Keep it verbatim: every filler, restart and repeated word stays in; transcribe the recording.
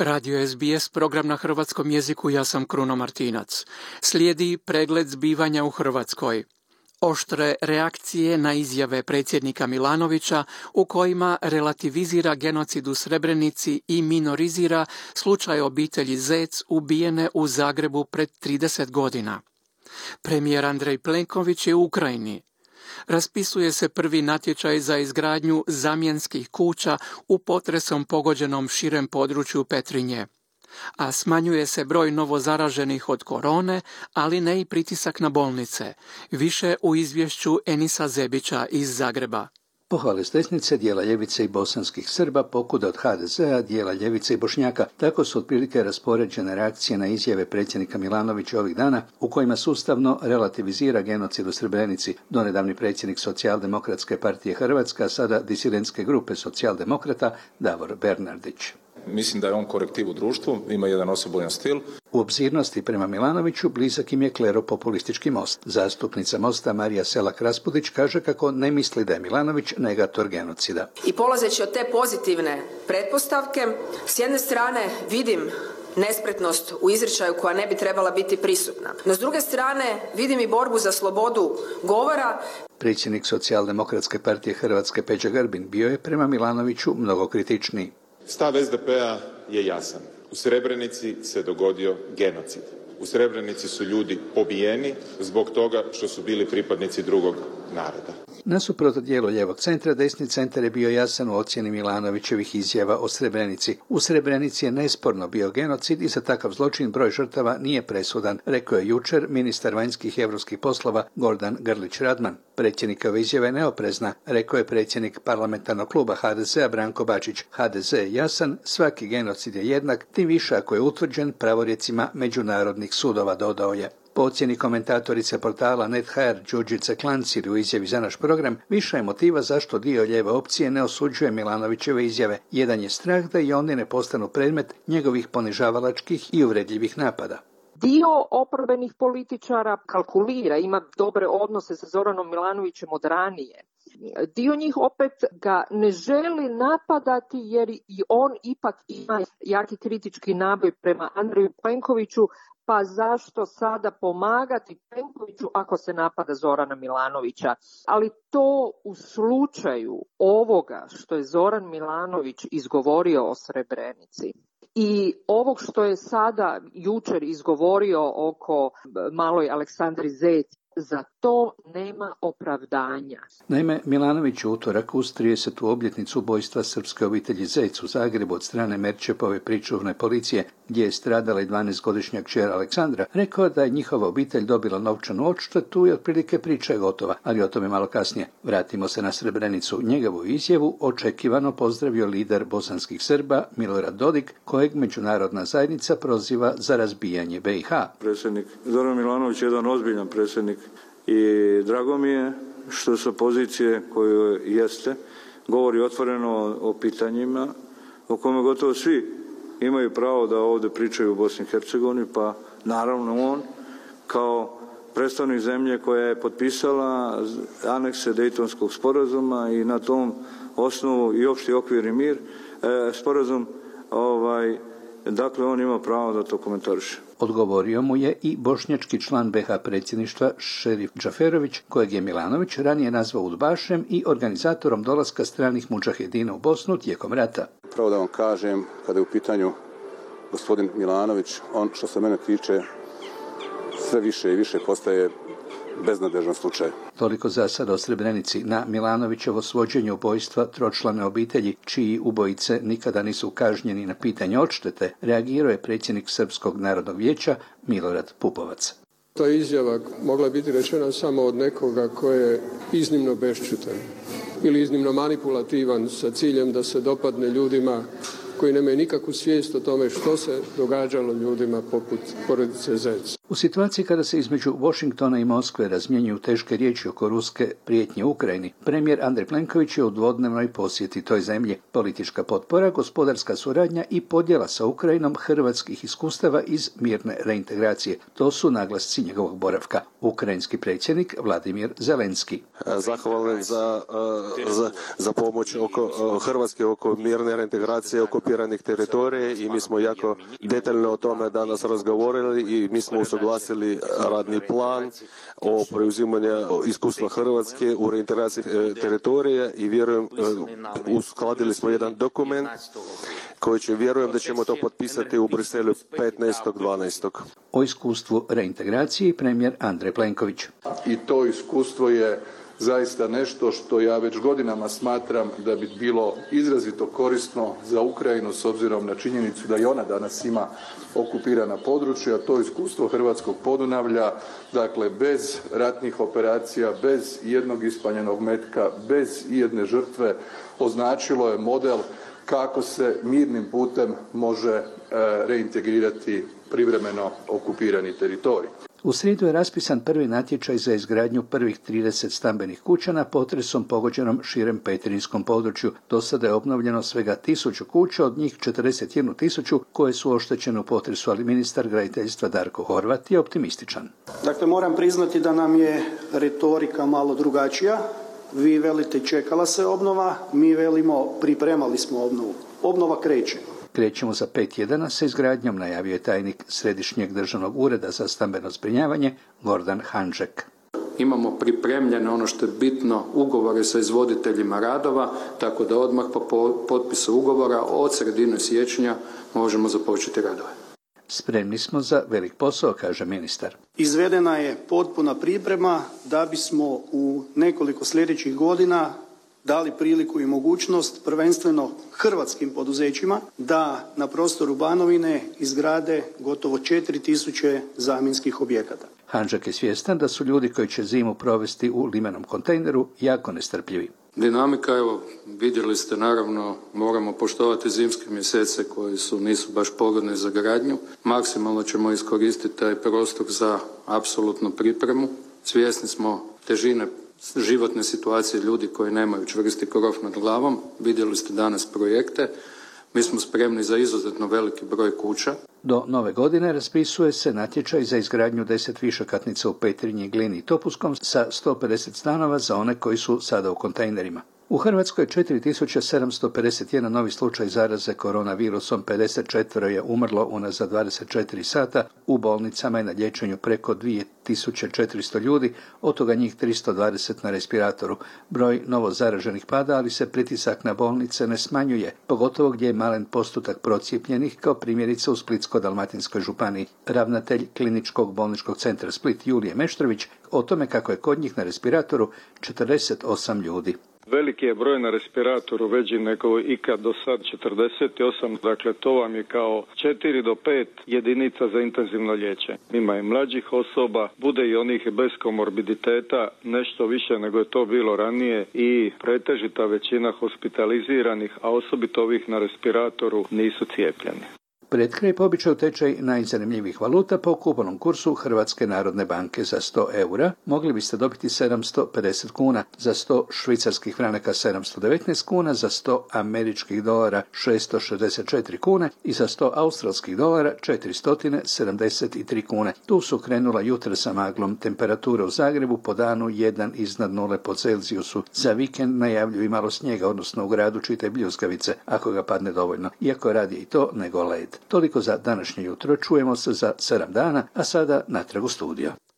Radio S B S, program na hrvatskom jeziku, ja sam Kruno Martinac. Slijedi pregled zbivanja u Hrvatskoj. Oštre reakcije na izjave predsjednika Milanovića u kojima relativizira genocid u Srebrenici i minorizira slučaj obitelji Zec ubijene u Zagrebu pred trideset godina. Premijer Andrej Plenković je u Ukrajini. Raspisuje se prvi natječaj za izgradnju zamjenskih kuća u potresom pogođenom širem području Petrinje. A smanjuje se broj novozaraženih od korone, ali ne i pritisak na bolnice. Više u izvješću Enisa Zebića iz Zagreba. Pohvale s desnice, dijela ljevice i bosanskih Srba, pokuda od H D Z-a, dijela ljevice i Bošnjaka. Tako su otprilike raspoređene reakcije na izjave predsjednika Milanovića ovih dana, u kojima sustavno relativizira genocid u Srebrenici. Donedavni predsjednik Socijaldemokratske partije Hrvatska, sada disidentske grupe socijaldemokrata, Davor Bernardić. Mislim da je on korektiv u društvu, ima jedan osobojan stil. U obzirnosti prema Milanoviću blizak im je kleropopulistički Most. Zastupnica Mosta Marija Selak-Raspudić kaže kako ne misli da je Milanović negator genocida. I polazeći od te pozitivne pretpostavke, s jedne strane vidim nespretnost u izričaju koja ne bi trebala biti prisutna. No s druge strane vidim i borbu za slobodu govora. Predsjednik Socijaldemokratske partije Hrvatske Peđa Grbin bio je prema Milanoviću mnogo kritičniji. Stav S D P-a je jasan. U Srebrenici se dogodio genocid. U Srebrenici su ljudi pobijeni zbog toga što su bili pripadnici drugog naroda. Nasuprot dijelu lijevog centra, desni centar je bio jasan u ocjeni Milanovićevih izjava o Srebrenici. U Srebrenici je nesporno bio genocid i za takav zločin broj žrtava nije presudan, rekao je jučer ministar vanjskih i europskih poslova Gordan Grlić Radman. Predsjednikova izjava je neoprezna, rekao je predsjednik parlamentarnog kluba H D Z-a Branko Bačić. H D Z je jasan, svaki genocid je jednak, tim više ako je utvrđen pravorjecima međunarodnih sudova, dodao je. Po ocjeni komentatorice portala Net punkt h r Đurđice Klancir u izjavi za naš program, više je motiva zašto dio lijeve opcije ne osuđuje Milanovićeve izjave. Jedan je strah da i oni ne postanu predmet njegovih ponižavalačkih i uvredljivih napada. Dio oporbenih političara kalkulira, ima dobre odnose sa Zoranom Milanovićem od ranije. Dio njih opet ga ne želi napadati jer i on ipak ima jaki kritički naboj prema Andreju Plenkoviću, pa zašto sada pomagati Plenkoviću ako se napada Zorana Milanovića? Ali to u slučaju ovoga što je Zoran Milanović izgovorio o Srebrenici i ovog što je sada jučer izgovorio oko maloj Aleksandri Zec, za to nema opravdanja. Naime, Milanović u utorak uz tridesetu obljetnicu ubojstva srpske obitelji Zec u Zagrebu od strane Merčepove pričuvne policije, gdje je stradala i dvanaestogodišnja kćer Aleksandra, rekao da je njihova obitelj dobila novčanu odštetu i otprilike priča je gotova, ali o tome malo kasnije. Vratimo se na Srebrenicu. Njegovu izjavu očekivano pozdravio lider bosanskih Srba Milorad Dodik, kojeg međunarodna zajednica proziva za razbijanje B i H. Predsjednik Zoran Milanović je jedan ozbiljan predsjednik i drago mi je što sa pozicije koju jeste govori otvoreno o pitanjima o kome gotovo svi imaju pravo da ovdje pričaju u Bosni i Hercegovini, pa naravno on kao predstavnik zemlje koja je potpisala anekse Dejtonskog sporazuma i na tom osnovu i opšti okvir i mir e, sporazum, ovaj, dakle on ima pravo da to komentariše. Odgovorio mu je i bošnjački član B H predsjedništva Šerif Džaferović, kojeg je Milanović ranije nazvao udbašem i organizatorom dolaska stranih mudžahedina u Bosnu tijekom rata. Pravo da vam kažem, kada je u pitanju gospodin Milanović, on što se mene tiče sve više i više postaje beznadežan slučaj. Toliko za sada o Srebrenici. Na Milanovićevo svođenje ubojstva tročlane obitelji, čiji ubojice nikada nisu kažnjeni na pitanje odštete, reagirao je predsjednik Srpskog narodnog vijeća Milorad Pupovac. Ta izjava mogla biti rečena samo od nekoga ko je iznimno bešćutan ili iznimno manipulativan sa ciljem da se dopadne ljudima koji nemaju nikakvu svijest o tome što se događalo ljudima poput porodice Zec. U situaciji kada se između Washingtona i Moskve razmjenjuju teške riječi oko ruske prijetnje Ukrajini, premijer Andrej Plenković je u dvodnevnoj posjeti toj zemlji. Politička potpora, gospodarska suradnja i podjela sa Ukrajinom hrvatskih iskustava iz mirne reintegracije. To su naglasci njegovog boravka. Ukrajinski predsjednik Vladimir Zelenski. Zahvalan za, za, za pomoć oko Hrvatske oko mirne reintegracije okupiranih teritorija i mi smo jako detaljno o tome danas razgovorili i mi smo usuglasili radni plan o preuzimanju iskustva Hrvatske u reintegraciji teritorija i vjerujem uskladili smo jedan dokument koji će, vjerujem da ćemo to potpisati u Briselu petnaestog dvanaestog O iskustvu reintegracije premijer Andrej Plenković. I to iskustvo je zaista nešto što ja već godinama smatram da bi bilo izrazito korisno za Ukrajinu s obzirom na činjenicu da i ona danas ima okupirana područja. To iskustvo hrvatskog Podunavlja, dakle bez ratnih operacija, bez jednog ispaljenog metka, bez ijedne žrtve, označilo je model kako se mirnim putem može reintegrirati privremeno okupirani teritorij. U srijedu je raspisan prvi natječaj za izgradnju prvih trideset stambenih kuća na potresom pogođenom širem petrinjskom području. Do sada je obnovljeno svega tisuću kuća, od njih četrdeset jednu tisuću koje su oštećene u potresu, ali ministar graditeljstva Darko Horvat je optimističan. Dakle, moram priznati da nam je retorika malo drugačija. Vi velite čekala se obnova, mi velimo pripremali smo obnovu. Obnova kreće. Krećemo za pet tjedana sa izgradnjom, najavio je tajnik Središnjeg državnog ureda za stambeno zbrinjavanje Gordan Hanžek. Imamo pripremljene ono što je bitno ugovore sa izvoditeljima radova, tako da odmah po potpisu ugovora od sredine siječnja možemo započeti radove. Spremni smo za velik posao, kaže ministar. Izvedena je potpuna priprema da bismo u nekoliko sljedećih godina dali priliku i mogućnost prvenstveno hrvatskim poduzećima da na prostoru Banovine izgrade gotovo četiri tisuće zamjenskih objekata. Hanžek je svjestan da su ljudi koji će zimu provesti u limenom kontejneru jako nestrpljivi. Dinamika, evo, vidjeli ste, naravno, moramo poštovati zimske mjesece koji su, nisu baš pogodni za gradnju. Maksimalno ćemo iskoristiti taj prostor za apsolutnu pripremu. Svjesni smo težine životne situacije ljudi koji nemaju čvrsti krov nad glavom. Vidjeli ste danas projekte. Mi smo spremni za izuzetno veliki broj kuća. Do nove godine raspisuje se natječaj za izgradnju deset višekatnica u Petrinji, Glini i Topuskom sa sto pedeset stanova za one koji su sada u kontejnerima. U Hrvatskoj četiri tisuće sedamsto pedeset jedan novi slučaj zaraze koronavirusom, pedeset četiri je umrlo unazad dvadeset četiri sata, u bolnicama je na liječenju preko dvije tisuće četiristo ljudi, od toga njih tristo dvadeset na respiratoru. Broj novo zaraženih pada, ali se pritisak na bolnice ne smanjuje, pogotovo gdje je malen postotak procijepljenih, kao primjerice u Splitsko-dalmatinskoj županiji. Ravnatelj Kliničkog bolničkog centra Split Julije Meštrović o tome kako je kod njih na respiratoru četrdeset osam ljudi. Veliki je broj na respiratoru, veći nego ikad do sad, četrdeset osam, dakle to vam je kao četiri do pet jedinica za intenzivno liječenje. Ima i mlađih osoba, bude i onih bez komorbiditeta, nešto više nego je to bilo ranije i pretežita većina hospitaliziranih, a osobito ovih na respiratoru, nisu cijepljeni. Pred kraj po običaju tečaj najzanimljivijih valuta po kupovnom kursu Hrvatske narodne banke za sto eura mogli biste dobiti sedamsto pedeset kuna, za sto švicarskih franaka sedamsto devetnaest kuna, za sto američkih dolara šesto šezdeset četiri kune i za sto australskih dolara četiristo sedamdeset tri kune. Tu su krenula jutra sa maglom. Temperature u Zagrebu po danu jedan iznad nule po Celzijusu. Za vikend najavljuju i malo snijega, odnosno u gradu čitaj bljuskavice, ako ga padne dovoljno. Iako radi i to nego led. Toliko za današnje jutro, čujemo se za sedam dana, a sada natrag u studio.